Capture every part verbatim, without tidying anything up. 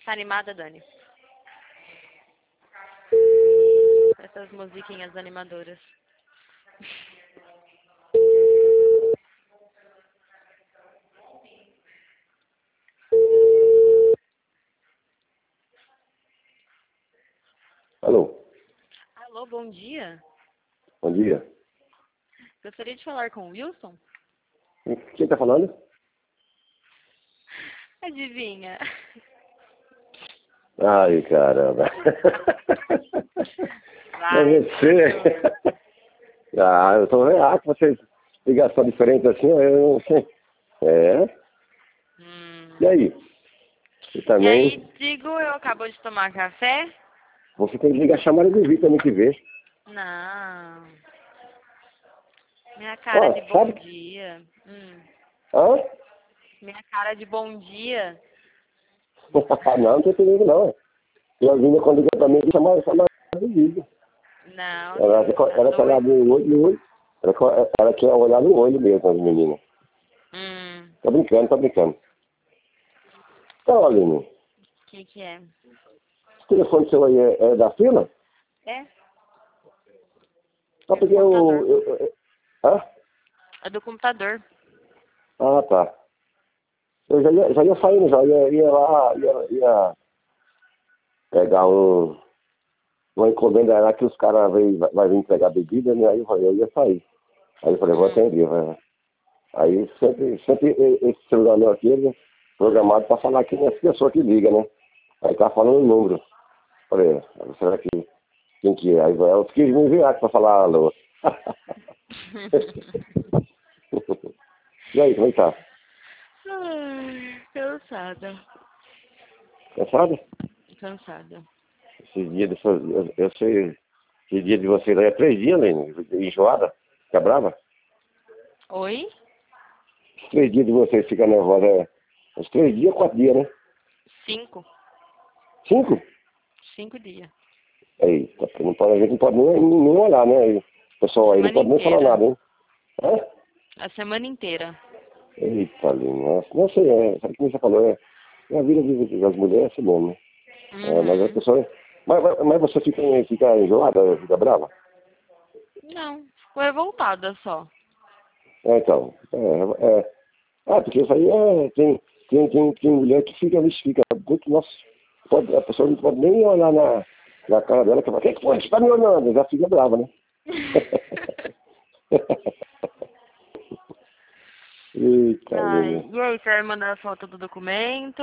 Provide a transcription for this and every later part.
Tá animada, Dani? Essas musiquinhas animadoras. Alô? Alô, bom dia. Bom dia. Gostaria de falar com o Wilson? Quem tá falando? Adivinha? Ai, caramba. Vai. É você? Ah, eu tô vendo ah, que vocês ligação diferente assim, eu não sei. É? Hum. E aí? E E aí, também, digo, eu acabou de tomar café? você tem que ligar a chamada do Vitor também que vê. Não. Minha cara Ó, de bom sabe? dia. Hum. Hã? Minha cara de bom dia. não, não tem perigo não. E a Vinha quando liga pra mim, chama chamada do Vitor. Não, Ela, você tá ela quer olhar doido. no olho, no olho. Ela, quer- ela quer olhar no olho mesmo, as meninas. Hum. Tô brincando, tô brincando. Então, Aline, O que que é? o telefone seu aí é, é da fila? É? Só É do porque eu, computador. eu, eu- Hã? É do computador. Ah, tá. Eu já ia, já ia saindo, já ia, ia lá, ia, ia pegar um, uma encomenda lá que os caras vai, vai vir pegar bebida, né? Aí eu, falei, eu ia sair. Aí eu falei, vou Hum. atender, vai. Aí sempre, sempre e- esse celular meu aqui, ele é programado para falar que não é essa pessoa que liga, né? Aí tá falando o número. Falei, será que quem que é? Aí eu fiquei me enviar para falar alô. E aí, como é que tá? Ai, cansada. Cansado? Cansada. Esse dia de, eu, eu sei, esse dia de vocês aí é três dias, né? Enjoada? Fica brava? Oi? Os três dias de vocês ficar nervosa é uns três dias, quatro dias, né? Cinco. Cinco? Cinco dias. Aí, tá, não pode, a gente não pode nem, nem olhar, né? Aí, o pessoal aí não Semana pode nem falar inteira. nada, hein? Hã? A semana inteira. Eita, nossa, não sei, é, sabe o que você falou? É, é a vida de- das mulheres é assim mesmo, né? É, mas as Uhum. pessoas. Mas, mas mas você fica, fica enjoada, fica brava? Não, ficou revoltada só. É, então. É, é. Ah, porque isso aí é. Tem, tem, tem, tem mulher que fica, vixe, fica muito, nossa, pode, a pessoa não pode nem olhar na, na cara dela, que fala, quem que foi? Você tá me olhando? Já fica brava, né? Eita, Ai, menina. e aí, você vai mandar a foto do documento?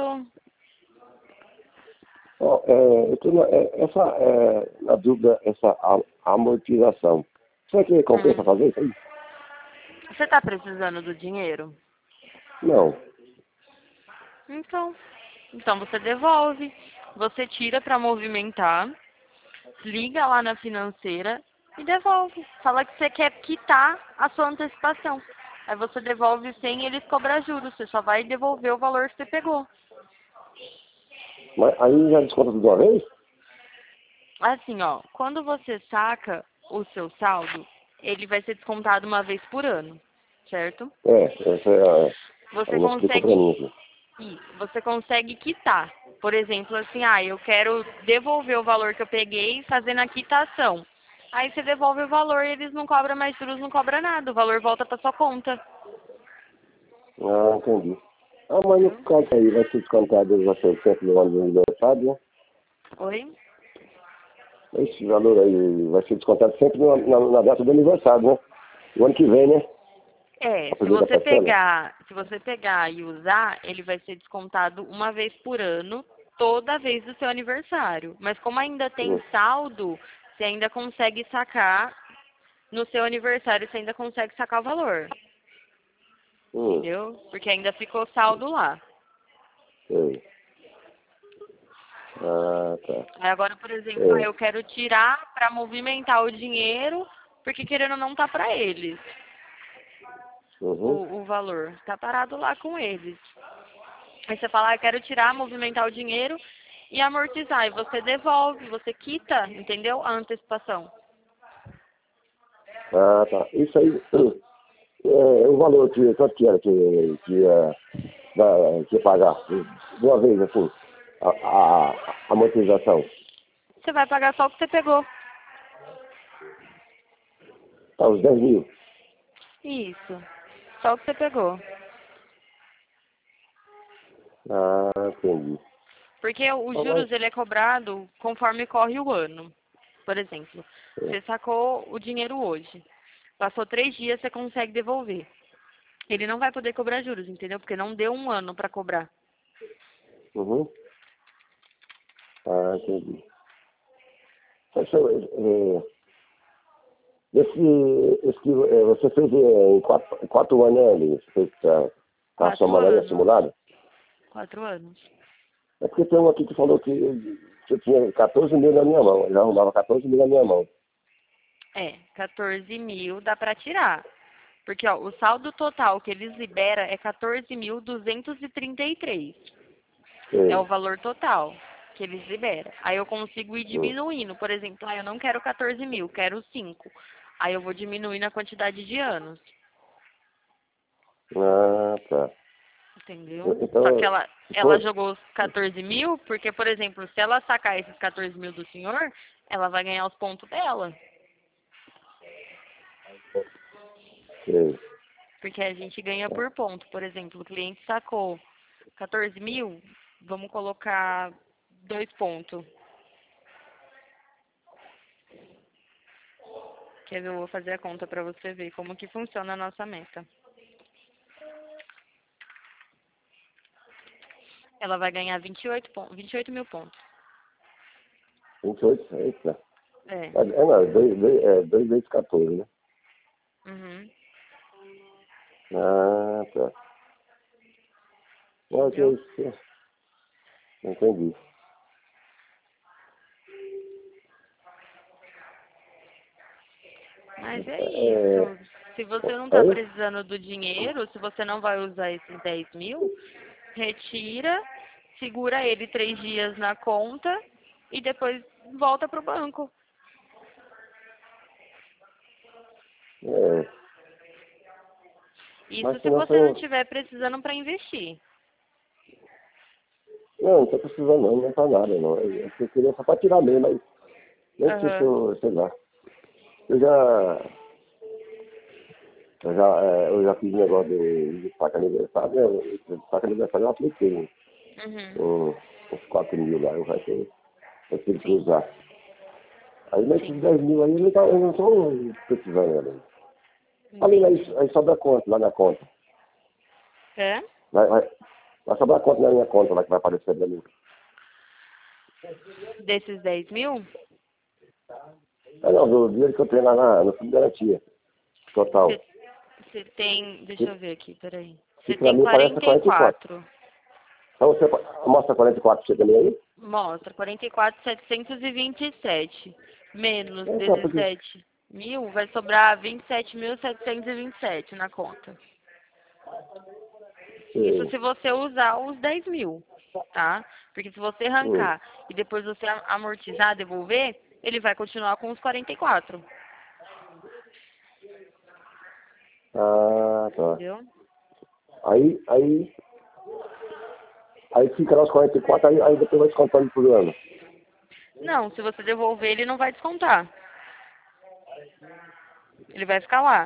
Ó, é, eu tô na, é, essa, é, na dúvida, essa a- amortização. Será que compensa Hum. fazer isso aí? Você tá precisando do dinheiro? Não. Então, então você devolve. Você tira pra movimentar, liga lá na financeira e devolve. Fala que você quer quitar a sua antecipação. Aí você devolve sem eles cobrar juros. Você só vai devolver o valor que você pegou. Mas aí já desconta tudo de uma vez? Assim, ó, quando você saca o seu saldo, ele vai ser descontado uma vez por ano, certo? É, essa é a, a Você minha explicou pra mim consegue, aqui. isso, você consegue quitar. Por exemplo, assim, ah, eu quero devolver o valor que eu peguei fazendo a quitação. Aí você devolve o valor e eles não cobram mais juros, não cobra nada. O valor volta pra sua conta. Ah, entendi. Ah, mas no Entendeu? caso aí vai ser descontado você sempre no ano do aniversário, né? Oi? Esse valor aí vai ser descontado sempre na, na, na data do aniversário, né? No ano que vem, né? É, A se primeira você parcela. pegar, se você pegar e usar, ele vai ser descontado uma vez por ano, toda vez do seu aniversário. Mas como ainda tem Hum. saldo, você ainda consegue sacar no seu aniversário, você ainda consegue sacar o valor, Hum. entendeu? Porque ainda ficou saldo lá. Sei. Ah, tá. Aí agora, por exemplo, ah, É. eu quero tirar para movimentar o dinheiro, porque querendo ou não tá para eles Uhum. o, o valor, tá parado lá com eles. Aí você fala, ah, eu quero tirar, movimentar o dinheiro e amortizar. E você devolve, você quita, entendeu? A antecipação. Ah, tá. Isso aí, é, o valor que, quanto que era que, que, ia, da, que ia pagar? De uma vez, assim. a, a, a amortização? Você vai pagar só o que você pegou. Tá, os dez mil. Isso. Só o que você pegou. Ah, entendi. Porque os juros ele é cobrado conforme corre o ano. Por exemplo, você sacou o dinheiro hoje. Passou três dias, você consegue devolver. Ele não vai poder cobrar juros, entendeu? Porque não deu um ano para cobrar. Uhum. Ah, entendi. Poxa, é, esse, esse que é, você fez é, em quatro, quatro anos, né, Aline? Você fez a, a Quatro somada aí, a anos. simulada? Quatro anos. É porque tem um aqui que falou que eu tinha quatorze mil na minha mão. Eu já arrumava quatorze mil na minha mão. É, quatorze mil dá para tirar. Porque ó, o saldo total que eles liberam é quatorze mil duzentos e trinta e três. É o Sei. valor total que eles liberam. Aí eu consigo ir Hum. diminuindo. Por exemplo, ah, eu não quero quatorze mil, quero cinco. Aí eu vou diminuindo a quantidade de anos. Ah, tá. Entendeu? Só que Então, ela, se ela for... jogou os quatorze mil, porque, por exemplo, se ela sacar esses quatorze mil do senhor, ela vai ganhar os pontos dela. Sei. Porque a gente ganha por ponto. Por exemplo, o cliente sacou quatorze mil, vamos colocar dois pontos. Quer ver? Eu vou fazer a conta para você ver como que funciona a nossa meta. Ela vai ganhar vinte e oito, pon- vinte e oito mil pontos. vinte e oito, eita. É. É, é, não, é dois, dois, é dois vezes quatorze, né? Uhum. Ah, tá. Não, que é Entendeu? isso. Entendi. Mas é É, isso. Se você não está oi? precisando do dinheiro, se você não vai usar esses dez mil, retira, segura ele três dias na conta e depois volta para o banco. É, Isso mas se se não você não for... estiver precisando para investir. Não, não tô precisando não, não é pra nada, não. Eu, eu queria só pra tirar mesmo, mas nem sei se Aham. eu, sei lá. Eu já, eu já, é, eu já fiz um negócio de, de saca aniversário, né? De saca aniversário eu apliquei Uhum. um, uns quatro mil lá, eu, vai ter, eu tive que Sim, usar. Aí nesses sim. dez mil aí eu não, tá, eu não tô precisando, né? Ali, aí, Entendi. aí sobra conta, lá na conta. É? Vai, vai, vai sobrar conta na minha conta lá que vai aparecer pra mim. Desses dez mil, Ah, não, do dinheiro que eu tenho lá na, no fundo de garantia, total. você tem. Deixa Que, eu ver aqui, peraí. que Você pra tem mim parece quarenta e quarenta e quatro. quatro. Então você mostra quarenta e quatro pra você também aí? Mostra, quarenta e quatro mil setecentos e vinte e sete. Menos Então, porque... dezessete mil, vai sobrar vinte e sete mil setecentos e vinte e sete na conta. Isso Sim. se você usar os dez mil, tá? Porque se você Hum. arrancar e depois você am- amortizar, devolver, ele vai continuar com os quarenta e quatro. Ah, tá. Entendeu? Aí, aí, aí fica lá os quarenta e quatro, aí, aí depois vai descontando por ano. Não, se você devolver, ele não vai descontar. Ele vai ficar lá.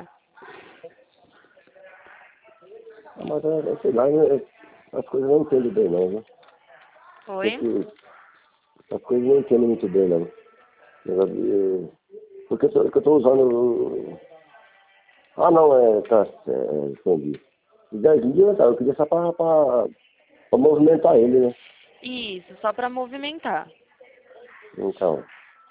Ah, mas, é, é, sei lá, né, as coisas eu não entendo bem não, né? Oi? Porque as coisas eu não entendo muito bem não. Negócio de- Porque eu tô, que eu tô usando... Ah, não, é, tá, é, entendi. Os dez mil, tá, eu queria só pra, pra, pra movimentar ele, né? Isso, só para movimentar. Então,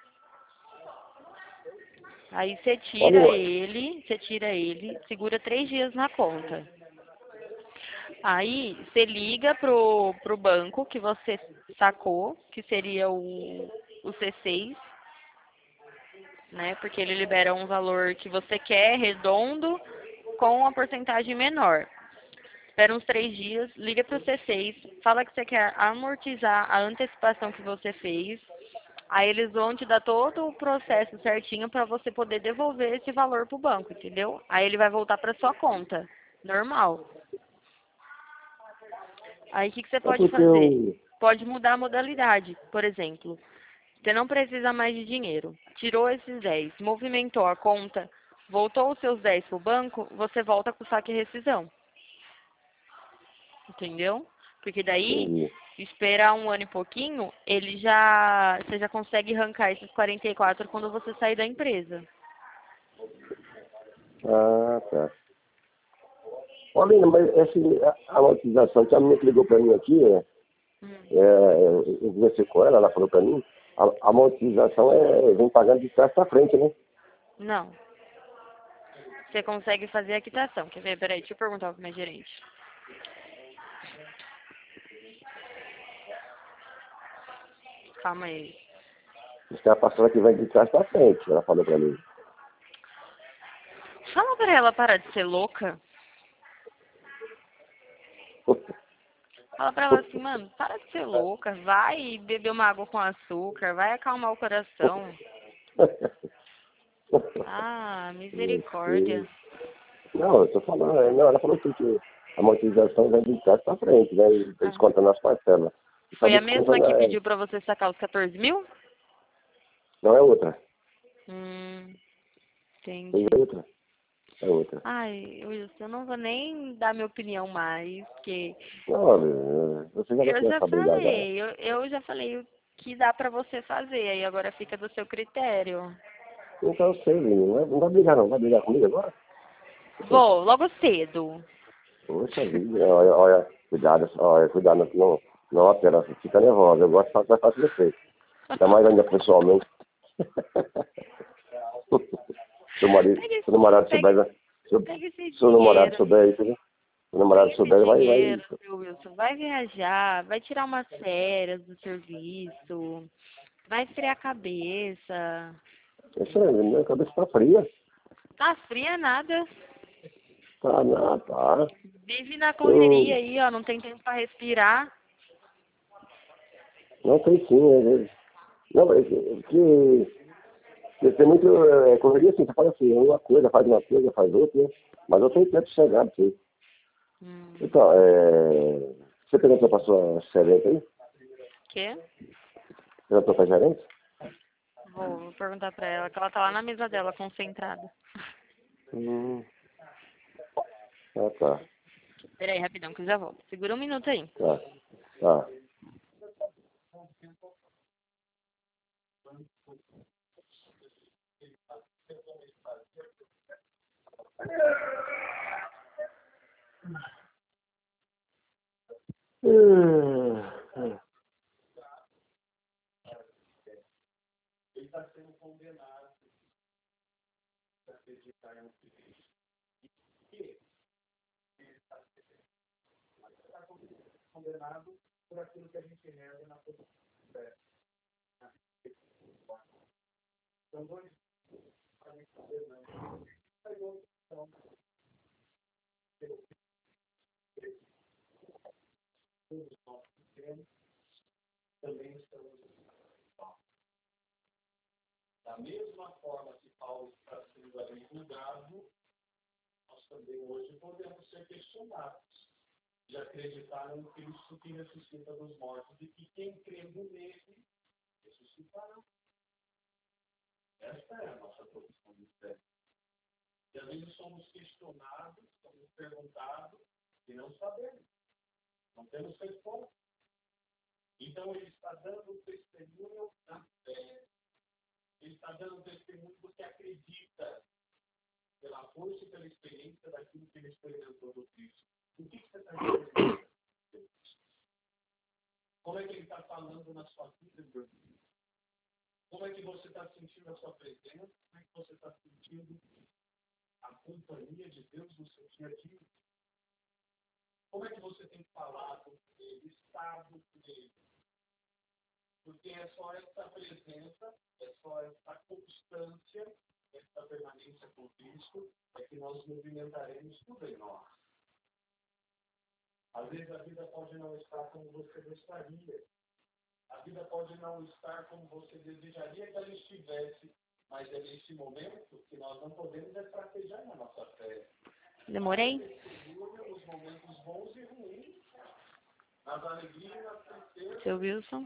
Aí você olha, tira ele, você tira ele, segura três dias na conta. Aí você liga pro, pro banco que você sacou, que seria o, o C seis, né? Porque ele libera um valor que você quer, redondo, com uma porcentagem menor. Espera uns três dias, liga pro C seis, fala que você quer amortizar a antecipação que você fez. Aí eles vão te dar todo o processo certinho para você poder devolver esse valor pro banco, entendeu? Aí ele vai voltar para sua conta, normal. Aí o que, que você é pode porque eu, fazer? pode mudar a modalidade. Por exemplo, você não precisa mais de dinheiro. Tirou esses dez, movimentou a conta, voltou os seus dez para o banco, você volta com o saque e rescisão. Entendeu? Porque daí, Entendi. esperar um ano e pouquinho, ele já, você já consegue arrancar esses quarenta e quatro quando você sair da empresa. Ah, tá. Olha, Lina, mas essa a amortização que a menina que ligou para mim aqui, é, Hum. é, eu conversei com ela, ela falou para mim, a, a amortização é, vem pagando de trás para frente, né? Não. Você consegue fazer a quitação. Quer ver? Peraí, deixa eu perguntar pro meu gerente. Calma aí. Os caras passaram que vem de trás para frente, ela falou para mim. Fala pra ela parar de ser louca. Fala pra ela assim, mano, para de ser louca. Vai beber uma água com açúcar. Vai acalmar o coração. Ah, misericórdia. Não, eu tô falando, é, não, ela falou assim que a amortização vem de trás para frente, né? E tá Ah. descontando as parcelas. Foi Sabe a que mesma coisa que é, pediu pra você sacar os quatorze mil? não é outra, Hum, foi entendi. outra, é outra. Ai, Wilson, eu não vou nem dar minha opinião mais, porque Não, olha, você já vai eu ter já responsabilidade já. falei, eu, eu já falei o que dá pra você fazer, aí agora fica do seu critério. Então eu sei, menino, não, não vai brigar não, vai brigar comigo agora? Vou, logo cedo. Poxa vida, olha, olha, cuidado, olha, cuidado, não, não, não altera, fica nervosa, eu gosto de fazer fácil você. Ainda mais ainda pessoalmente. seu marido, Pega seu esse, namorado souber, pega, né? seu, pega esse seu namorado dinheiro, souber isso, né? Seu namorado pega esse souber, vai, vai. dinheiro, seu Wilson, vai viajar, vai tirar umas férias do serviço, vai esfriar a cabeça. Isso aí, minha cabeça tá fria. Tá fria nada. Tá, não, tá. Vive na correria Eu aí, ó, não tem tempo pra respirar. não sei sim, às vezes. Não, mas é que, que tem muito é, correria assim, você fala assim, uma coisa, faz uma coisa, faz outra, né? Mas eu tenho tempo de chegar, assim. Hum. Então, é, você perguntou pra sua gerente aí? Quê? Perguntou pra gerente? Vou, vou perguntar pra ela, que ela tá lá na mesa dela, concentrada. Hum, ah, tá, Peraí, rapidão, que eu já volto. Segura um minuto aí. tá, tá. Hum, hum. Da mesma forma que Paulo está sendo ali julgado, nós também hoje podemos ser questionados de acreditar no Cristo que ressuscita dos mortos e que quem crendo nele ressuscitará. Esta é a nossa posição de fé. E às vezes somos questionados, somos perguntados e não sabemos. Não temos resposta. Então ele está dando testemunho da fé. Ele está dando testemunho do que acredita, pela força e pela experiência daquilo que ele experimentou do Cristo. O que você está dizendo? Como é que ele está falando na sua vida, meu irmão? Como é que você está sentindo a sua presença? Como é que você está sentindo a companhia de Deus no seu dia a dia? Como é que você tem falado com ele, estado com ele? Porque é só essa presença, é só essa constância, essa permanência com Cristo, é que nós movimentaremos tudo em nós. Às vezes a vida pode não estar como você gostaria. A vida pode não estar como você desejaria que ela estivesse, mas é nesse momento que nós não podemos estrategiar na nossa fé. Demorei? Os momentos bons e ruins. Seu Wilson?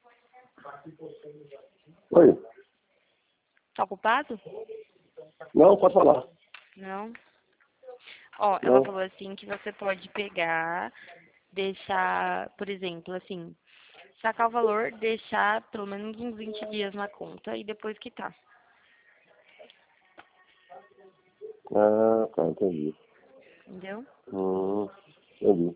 Oi. Tá ocupado? Não, pode falar. Não? Ó, ela Não. falou assim que você pode pegar, deixar, por exemplo, assim, sacar o valor, deixar pelo menos uns vinte dias na conta e depois quitar. Ah, tá, entendi. Entendeu? Hum, entendi.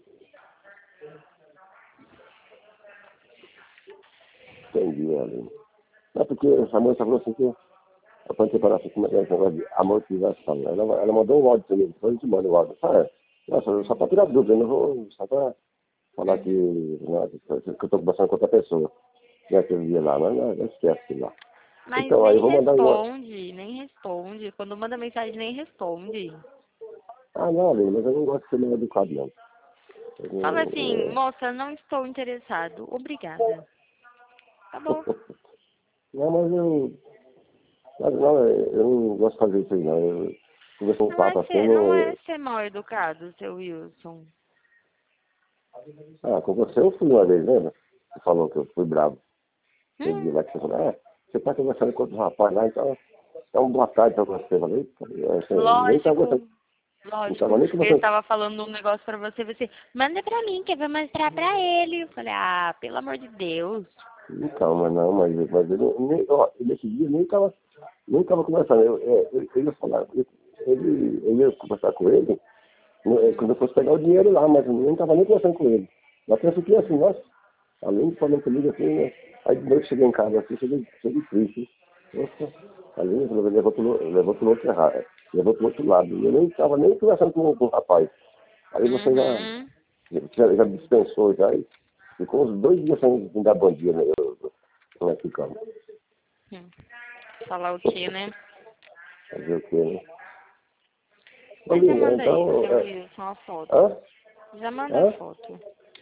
Entendi, Aline. É porque essa moça falou assim que quando você falar assim, como é que é esse negócio de amortização, ela, ela mandou um áudio também, depois eu te mando o áudio. Ah, nossa, só para tirar dúvida, eu não vou só para falar que, né, que eu estou conversando com outra pessoa, né, aquele dia lá, mas não, não esquece aquilo lá. Mas Então, aí eu nem vou mandar um áudio. responde, nem responde. Quando manda mensagem, nem responde. Ah, não, Aline, mas eu não gosto de ser meio educado, não. Eu Fala não- assim, é. moça, não estou interessado. Obrigada. Tá bom. Não, mas eu, mas não, eu não gosto de fazer isso aí, não. Eu conversar um Não é papo assim, ser, não, não eu, é ser mal educado, seu Wilson. ah, com você eu fui uma vez, lembra? Você falou que eu fui bravo. Aquele dia Hum, lá que você falou, ah, você tá conversando com outro rapaz lá, então, então boa tarde pra você. Eu falei, "Eita, eu, assim, nem tava lógico, conversando, não lógico. tava nem Eu conversando. estava falando um negócio pra você, você, manda pra mim, que eu vou mostrar pra ele. Eu falei, ah, pelo amor de Deus. Ih, calma, não, mas, mas ele, nem, ó, nesse dia nem tava, nem tava conversando. Eu, eu, eu, eu ia falar, eu, ele, eu ia conversar com ele no- eh, quando eu fosse pegar o dinheiro lá, mas eu nem tava nem conversando com ele. Mas eu fiquei assim, nossa, além de falando comigo assim, né? Aí de noite cheguei em casa assim, cheguei, cheguei triste. Nossa, ali levou pro, levou pro outro errado, levou pro outro lado. Eu nem estava nem conversando com, com o rapaz. Aí você já, Uhum. já, já dispensou já e ficou uns dois dias sem me dar bom dia, né? Eu, eu, nós ficamos. Hum. Falar o quê, né? Fazer o quê, né? Mas já Olha, manda aí, então, seu é, Wilson, a foto. hã? Já manda a Hã? foto.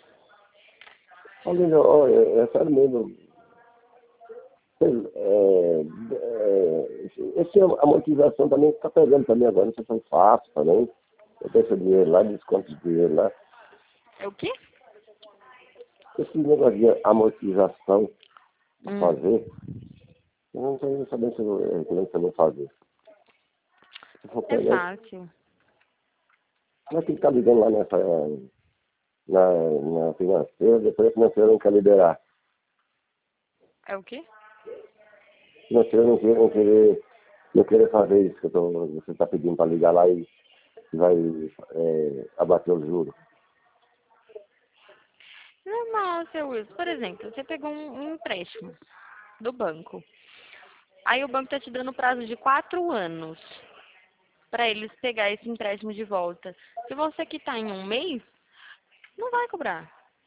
Olha, ó, é, é sério mesmo. É, é, esse, a motivação também está pegando também agora, não sei se eu faço também. Eu tenho esse dinheiro lá, desconto de dinheiro lá. É o quê? Esse negócio de amortização para Hum. fazer, eu não tenho sabendo se eu é, como é que eu vou fazer. Se for É pegar, fácil. mas tem que estar ligando lá nessa, na, na financeira, depois a financeira não quer liberar. É o quê? A financeira não quer, não querer, não querer fazer isso que eu tô, você está pedindo para ligar lá e, e vai é, abater os juros. Normal, seu Wilson. Por exemplo, você pegou um, um empréstimo do banco. Aí o banco tá te dando prazo de quatro anos para eles pegar esse empréstimo de volta. Se você quitar em um mês, não vai cobrar.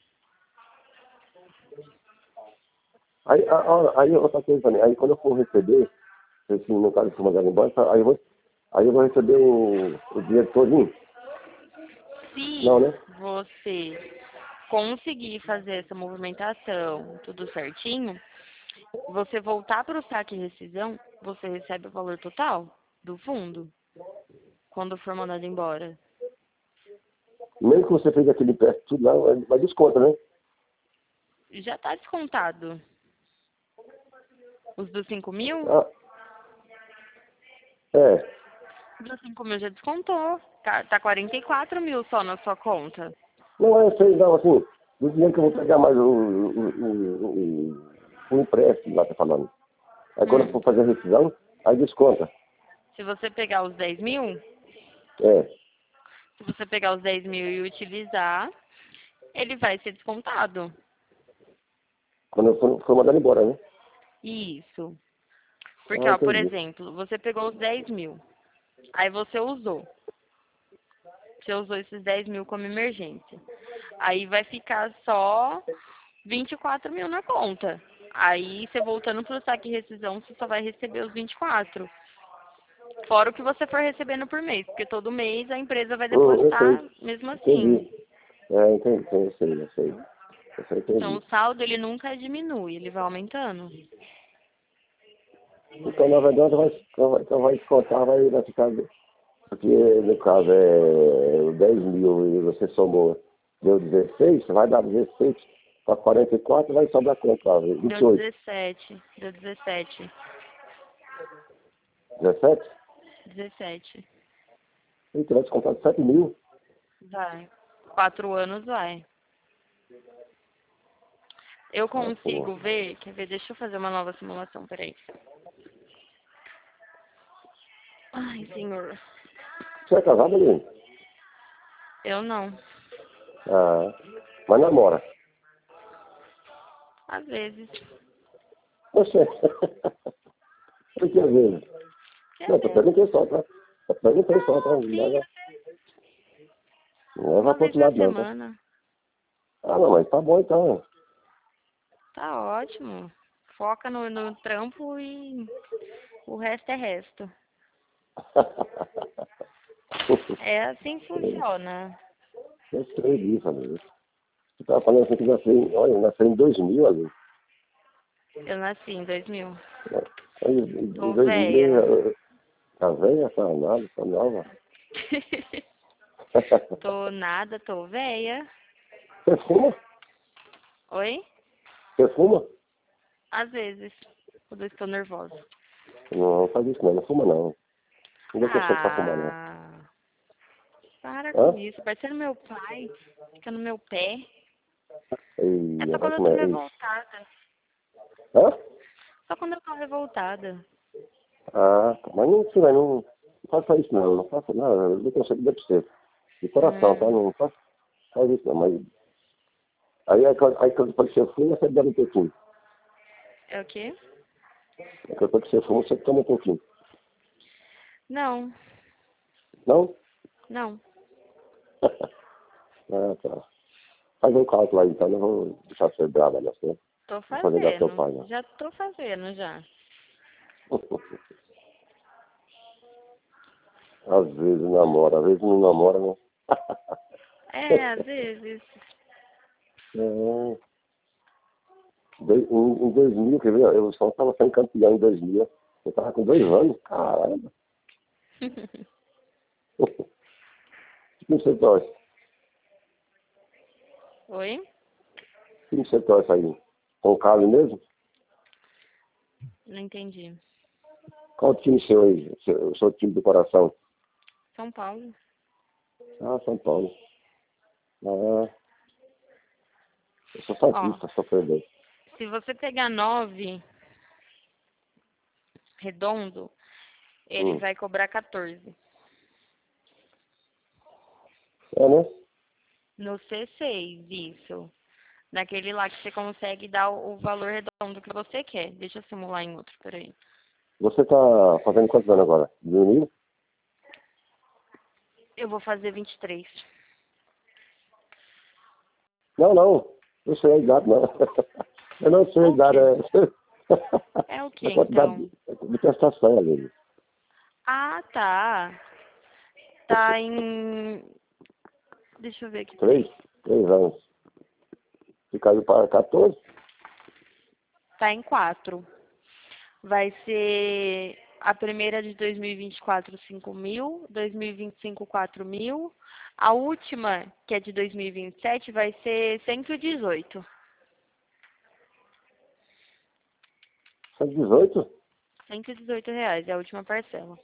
Aí, a- a- aí outra coisa também, aí quando eu for receber, se no caso for mandado embora, aí eu vou, aí eu vou receber o, o dinheiro todinho? Não, Se né? você conseguir fazer essa movimentação, tudo certinho, você voltar para o saque e rescisão, você recebe o valor total do fundo quando for mandado embora. Mesmo que você fez aquele empréstimo tudo lá, vai vai desconta, né? Já está descontado. Os dos cinco mil? Ah, é. Os dos cinco mil já descontou. Tá, tá quarenta e quatro mil só na sua conta. Não é sei, não, assim, do dinheiro que eu vou pegar mais o, o, o, o, o empréstimo lá, tá falando. Aí quando eu Hum. for fazer a rescisão, aí desconta. Se você pegar os dez mil, É. se você pegar os dez mil e utilizar, ele vai ser descontado. Quando eu for, for mandado embora, né? Isso. Porque, Ah, ó, por entendi. exemplo, você pegou os dez mil, aí você usou. Você usou esses dez mil como emergência. Aí vai ficar só vinte e quatro mil na conta. Aí, você voltando pro saque e rescisão, você só vai receber os vinte e quatro. Fora o que você for recebendo por mês, porque todo mês a empresa vai Hum, eu depositar sei. mesmo assim. Entendi. É, entendi, eu sei, eu sei. Eu sei, Então, entendi. o saldo, ele nunca diminui, ele vai aumentando. Então, na verdade, vai, vai, então vai descontar, vai, vai ficar. Porque, no caso, é dez mil e você somou. Deu dezesseis, vai dar dezesseis para quarenta e quatro, vai sobrar quanto? Ah, vinte e Deu oito. dezessete. Deu dezessete. dezessete? dezessete. E tu vai descontar de sete mil. Vai. Quatro anos vai. Eu Ah, consigo pô. ver, quer ver, deixa eu fazer uma nova simulação, peraí. Ai, senhor. Você é casado, Aline? Eu não. Ah, mas namora. Às vezes. Você. Por que às vezes? Quer Não, tô ver? perguntando só, tá? Tô perguntando só, tá? Não Sim, leva, não leva uma pro vez outro na lado, não, tá? semana. Ah, não, mas tá bom então. Tá ótimo. Foca no, no trampo e o resto é resto. É assim que funciona. Eu sei disso, amigo. Você tava falando assim que nasceu em, olha, nasceu em dois mil, ali. Eu nasci em dois mil. Em, em Tô dois mil, velha. eu- tá velha, tá nada, tá nova. Tô nada, tô velha. Você fuma? Oi? Você fuma? Às vezes, quando eu estou nervosa. Não, não faz isso não, não fuma não. Não dá tempo pra fumar não. Ah, para com Hã? isso. Parecendo meu pai, fica no meu pé. É Ei, só vai quando eu tô comer isso. revoltada. Hã? Só quando eu tô revoltada. Ah, tá. Mas não, você vai, não, não faça isso não, não faça não, eu dou conselho pra você. De coração, tá? Hum, Não faça, faz isso não, mas... Aí, aí, quando- aí quando você fuma, você bebe um pouquinho. é o quê? Aí quando você fuma, você toma um pouquinho. Não, Não? não. Ah, tá. Faz um cálculo aí, então, não vou deixar você brava, né? Você Tô não fazer dar seu fazendo. pai, não. Já tô fazendo, já. Às vezes namora, às vezes não namora, né? É, às vezes. É. Dois- Em, em dois mil, quer ver? Eu só estava sendo campeão em dois mil. Eu estava com dois anos, caramba. Que time você torce? Oi? Que time você torce aí? Com o Carlos mesmo? Não entendi. Qual o time seu aí? O seu, o seu time do coração? São Paulo. Ah, São Paulo. Ah, eu sou Ó, santista, sou perdedor. se você pegar nove redondo, ele Hum. vai cobrar quatorze. É, né? No C seis, isso. Naquele lá que você consegue dar o o valor redondo que você quer. Deixa eu simular em outro, peraí. Você tá fazendo quantos anos agora? Diminuiu? Eu vou fazer vinte e três. Não, não. Eu sei a idade, não. Eu não sei a O idade. quê? É É o quê, a quantidade então? de, de testação ali. Ah, tá. Tá em... Deixa eu ver aqui, Três? peraí. Três anos. Se caiu para quatorze? Tá em quatro. Vai ser a primeira de dois mil e vinte e quatro, cinco mil. dois mil e vinte e cinco, quatro mil. A última, que é de dois mil e vinte e sete, vai ser cento e dezoito. cento e dezoito? cento e dezoito reais é a última parcela.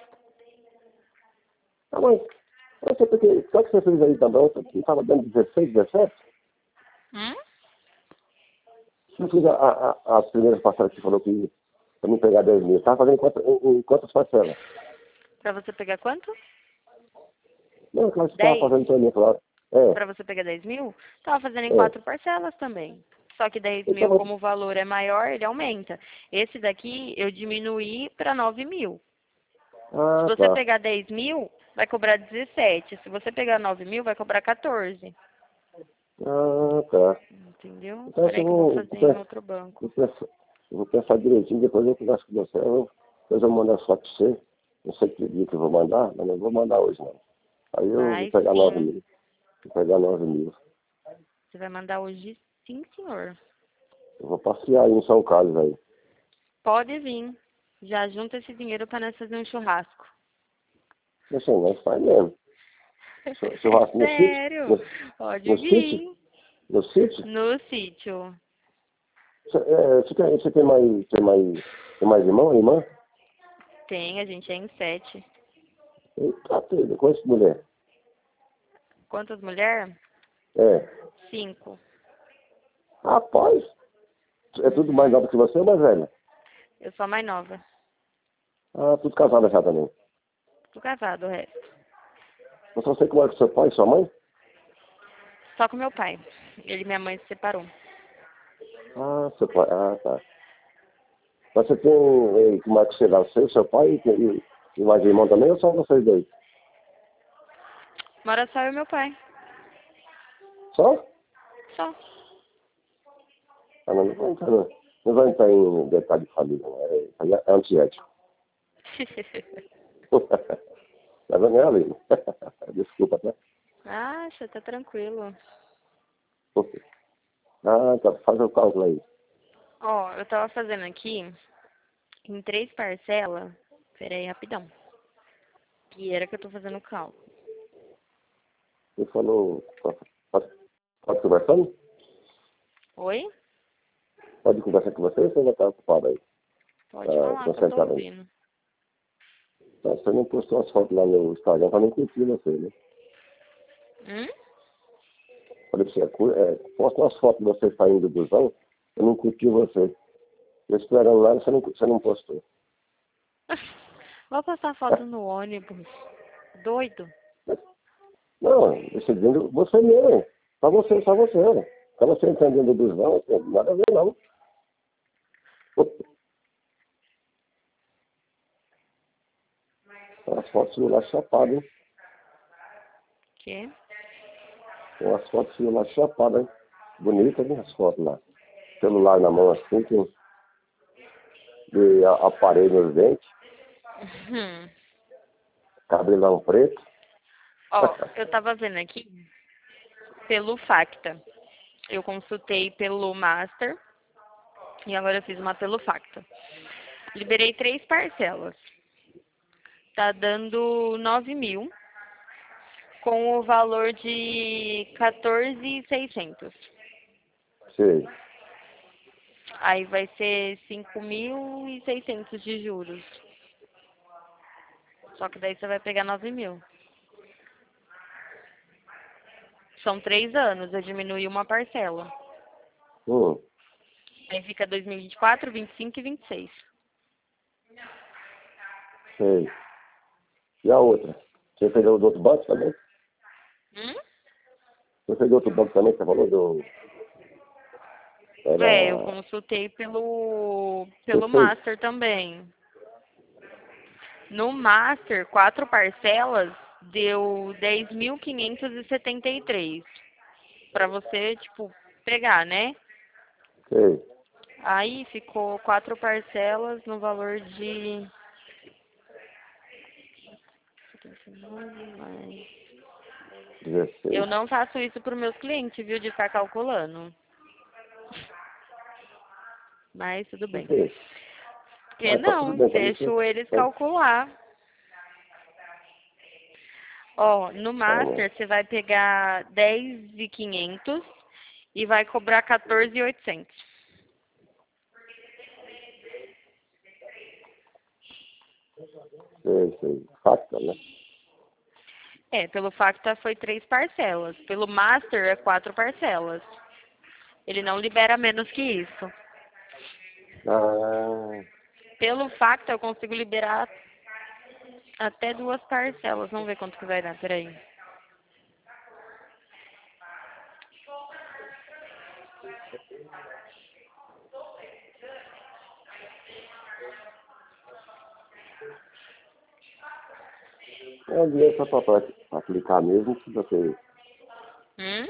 Ah, mas, eu sei porque, só que você fez aí também, você estava dando dezesseis, dezessete? Hum? Você fez a, a, a, as primeiras parcelas que você falou que para mim pegar dez mil, estava fazendo quantas, em, em quantas parcelas? Pra você pegar quanto? Não, claro que você estava dez? fazendo para mim, claro. É, Pra você pegar dez mil? Tava fazendo em é. quatro parcelas também. Só que dez Eu mil, estava... como o valor é maior, ele aumenta. Esse daqui eu diminuí para nove mil. Se Ah, você tá. pegar dez mil, vai cobrar dezessete. Se você pegar nove mil, vai cobrar quatorze. Ah, tá. Entendeu? Então, acho que Peraí eu que eu vou vou, vou, fazer em pensar, outro banco. vou, pensar, vou pensar direitinho, depois eu converso com você. Eu, depois eu mando a foto para você. Não sei que dia que eu vou mandar, mas não vou mandar hoje, não. Aí eu vou Vai pegar nove sim. mil. Vou pegar nove mil. Você vai mandar hoje? Sim, senhor. Eu vou passear aí em São Carlos aí. Pode vir. Já junta esse dinheiro para nós fazer um churrasco. Deixa eu nós faz mesmo. Chu- Churrasco no sítio? Sério? No, Pode no vir. sítio? No sítio? No sítio. Você, é, você tem, você tem mais, tem mais, tem mais irmão, irmã? Tem, a gente é em sete. Eita, tudo. Quantas mulher? Quantas mulheres? É. Cinco. Rapaz, é tudo mais Uhum. nova que você ou mais velha? Eu sou a mais nova. Ah, tudo casada já também. Tô casado, o resto. Você só sei como é com seu pai e sua mãe? Só com meu pai. Ele e minha mãe se separou. Ah, seu pai. Ah, tá. Mas você tem, eh, como é que você dá? Você, seu pai e, e, e mais irmão também ou só vocês dois? Mora só eu e meu pai. Só? Só. Ah, não, não, vai entrar, não. Não vai entrar em detalhe de família, não. É, isso aí é antiético. Tá vendo, né, Aline? Desculpa, tá? Acha, tá tranquilo. Ah, tá. Faz o cálculo aí. Ó, eu tava fazendo aqui em três parcelas. Pera aí, rapidão. Que era que eu tô fazendo o cálculo. Você falou. Pode, pode conversando? Oi? Pode conversar com você ou você já tá ocupado aí? Pode Tá falar que eu tô concentrado aí? ouvindo. Tá, você não postou as fotos lá no Instagram pra nem curtir você, né? Hum? Falei pra você, cu- é, posta umas fotos de você saindo do busão, eu não curti você. Eu esperando lá, você não, você não postou. Vou postar foto no ônibus. Doido. Não, eu estou dizendo você mesmo. Só você, só você. Né? Pra você entendendo do busão, não tem nada a ver não. As fotos celular chapado, hein? Que? Tem umas fotos celular chapado, hein? Bonita, né? As fotos lá. Celular na mão assim, tem de a- aparelho nos dentes, Hum. cabelão preto. Ó, eu tava vendo aqui pelo Facta. Eu consultei pelo Master e agora eu fiz uma pelo Facta. Liberei três parcelas. Tá dando nove mil com o valor de quatorze mil e seiscentos. Sei. Aí vai ser cinco mil e seiscentos de juros. Só que daí você vai pegar nove mil. São três anos, eu diminui uma parcela. Hum, Aí fica dois mil e vinte e quatro, vinte e cinco e vinte e seis. sei. E a outra? Você pegou do outro banco também? Hum? Você pegou outro banco também, você falou do... É, eu Era... consultei pelo, pelo C seis? Master também. No Master, quatro parcelas, deu dez mil quinhentos e setenta e três. Pra você, tipo, pegar, né? Sei. Aí ficou quatro parcelas no valor de... Eu dezesseis. não faço isso para os meus clientes, viu, de ficar calculando. Mas tudo Por bem. quê? Porque Ah, tá tudo não, bem, pode ser. deixo eles Pode. calcular. Ó, no Tá bom. Master você vai pegar dez mil e quinhentos e vai cobrar quatorze mil e oitocentos. Sei, sei. Facta, né? É, pelo Facta foi três parcelas. Pelo Master é quatro parcelas. Ele não libera menos que isso. Ah, Pelo Facta eu consigo liberar até duas parcelas. Vamos ver quanto que vai dar, peraí. é dinheiro só pra, pra, pra clicar mesmo, se você... Hum?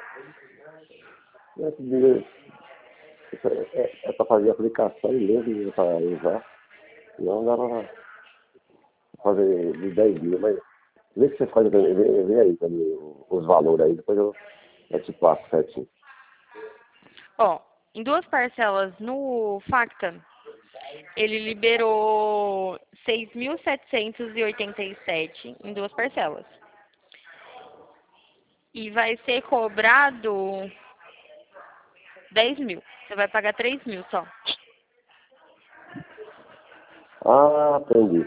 Esse dinheiro isso é, é, é pra fazer aplicação mesmo, é pra usar. Não dá pra fazer de dez mil, mas vê que você faz, vê, vê aí pra mim os valores aí, depois eu, eu te passo certinho. Ó, em duas parcelas no Facta, ele liberou seis mil setecentos e oitenta e sete em duas parcelas. e vai ser cobrado dez mil. Você vai pagar três mil só. Ah, entendi.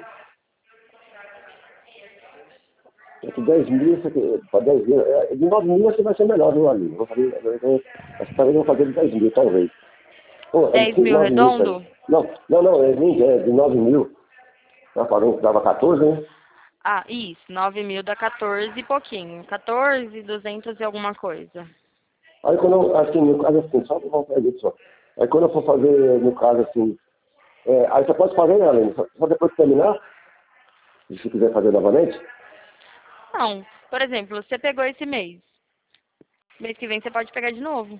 É que dez mil, para dez mil, é, de nove mil você vai ser melhor, viu, ali? Vou fazer, eu, eu, essa talvez eu vou fazer de dez mil, talvez. Pô, é de dez mil nove mil, cara. redondo? Não, não, não, é, nem é de nove mil. Já falou que dava quatorze, né? Ah, isso. nove mil dá quatorze e pouquinho. quatorze, duzentos e alguma coisa. Aí quando eu, assim, no caso assim, só pra falar isso só. Aí quando eu for fazer, no caso assim, é, aí você pode fazer, né, Aline? Só, só depois que terminar, se quiser fazer novamente. Não. Por exemplo, você pegou esse mês. Mês que vem você pode pegar de novo.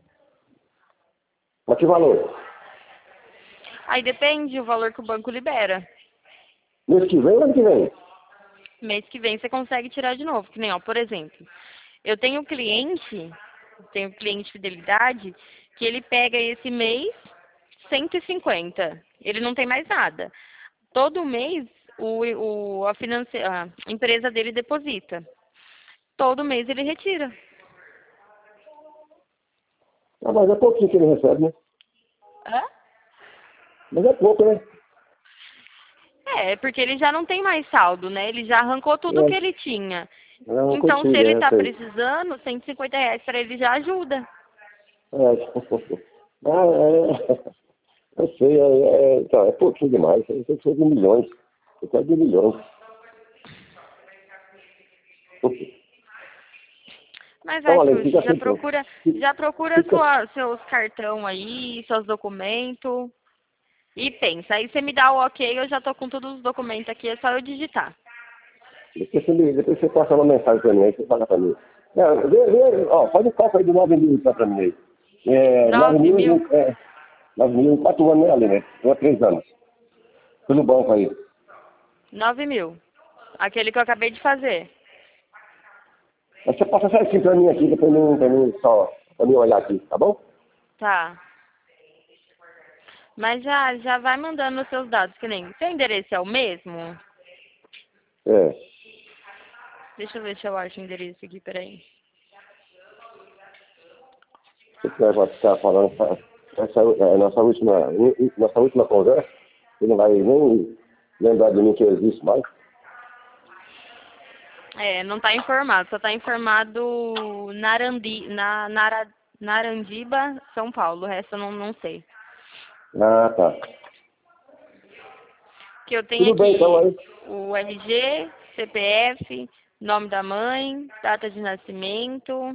Mas que valor? Aí depende o valor que o banco libera. Mês que vem ou ano que vem? Mês que vem você consegue tirar de novo. Que nem, ó, por exemplo, eu tenho um cliente, tenho um cliente de fidelidade, que ele pega esse mês cento e cinquenta. Ele não tem mais nada. Todo mês o, o, a, finance, a empresa dele deposita. Todo mês ele retira. Ah, mas é pouquinho que ele recebe, né? Hã? Mas é pouco, né? É, porque ele já não tem mais saldo, né? Ele já arrancou tudo que ele tinha. É, é uma Então, se coisa, ele é, tá sei. precisando, cento e cinquenta reais para ele já ajuda. É, ah, é, eu sei, é, é, então, é pouquinho demais. Eu sei que foi de milhões. Eu quero de milhões. Mas Então, vai, Aline, fica Xuxa, já assim, pô. procura, Fica, já procura fica, sua, seus cartão aí, seus documentos. E pensa, aí você me dá o ok, eu já tô com todos os documentos aqui, é só eu digitar. depois, você, me- depois você passa uma mensagem pra mim aí, você fala pra mim. É, vê, vê, ó, faz um cálculo aí de nove mil tá pra mim aí. É, nove Nove mil, mil? é, nove mil em quatro anos, né, Aline? Ou é três anos. Pelo banco aí. Nove mil. Aquele que eu acabei de fazer. Mas você passa certinho pra mim aqui, depois mim, pra mim só, pra mim olhar aqui, tá bom? Tá. Mas já, já vai mandando os seus dados, que nem. Seu endereço é o mesmo? É. Deixa eu ver se eu acho o endereço aqui, peraí. Você vai ficar falando essa, essa é, nossa, última, nossa última conversa, você não vai nem lembrar de mim que eu existo mais. É, não tá informado, só tá informado Narandi, na, Nara, Narandiba, São Paulo. O resto eu não, não sei. Ah, tá. Que eu tenho Tudo bem, então aqui aí. o R G, C P F, nome da mãe, data de nascimento,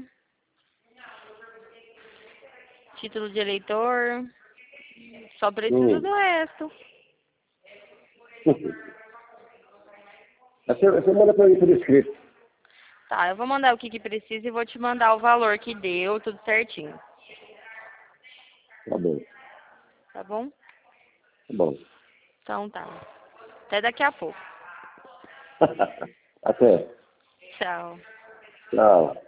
título de eleitor. Só preciso Hum. do resto. Você, você manda pra mim por escrito. Tá, eu vou mandar o que que precisa e vou te mandar o valor que deu, tudo certinho. Tá bom, Tá bom? tá bom. Então tá. Até daqui a pouco. Até. Tchau. Tchau.